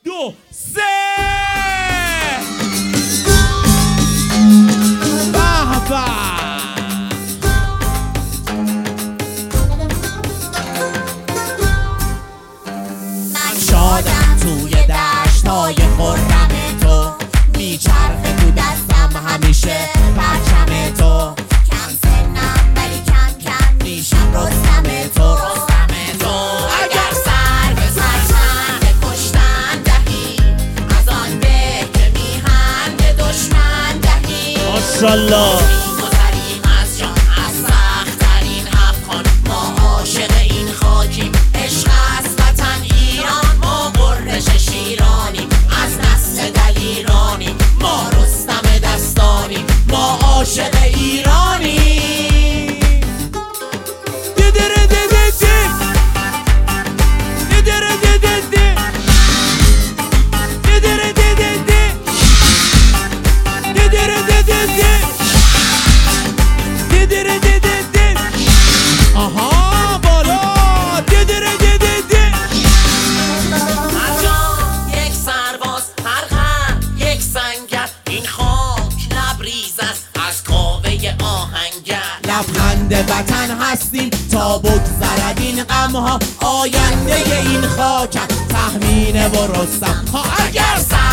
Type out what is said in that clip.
2 3 من شادم توی دشتای خرم تو، میچرخه تو دستم همیشه پرچم تو. کم سنم ولی کم کم میشم رستم تو. اگر سر به سرچند کشتن دهی، از آن به که میهن به دشمن دهی. ماشالله میگذریم از جان از سخت‌ترین افغان، ما عاشق این خاکیم، عشق است وطن ایران. ما قررش شیرانیم، از نسل دلیرانیم، ما رستم دستانیم، ما عاشق ایرانیم. آها بالا هر جان یک سرباز، هر غم یک سنگر، این خاک لبریز است از کاوه آهنگر. لبخند وطن هستیم تا بگذرد این غمها، آینده این خاک تهمینه و رستم ها. اگر سر